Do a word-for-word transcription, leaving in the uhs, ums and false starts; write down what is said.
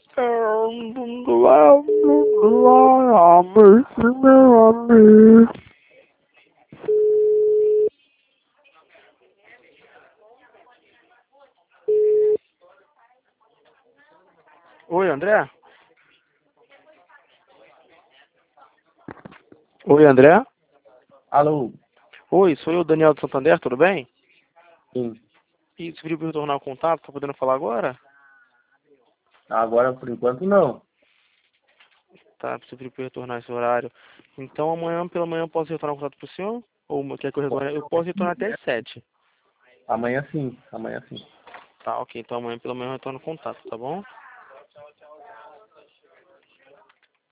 Oi, André? Oi, André? Alô? Oi, sou eu, Daniel de Santander, tudo bem? Sim. E você pediu para retornar o contato, tá podendo falar agora? Agora, por enquanto, não. Tá, você pediu para retornar esse horário. Então amanhã, pela manhã, eu posso retornar o contato pro senhor? Ou quer que eu retorne? Eu posso retornar até às sete. Amanhã sim. Amanhã sim. Tá, ok. Então amanhã pela manhã eu retorno o contato, tá bom?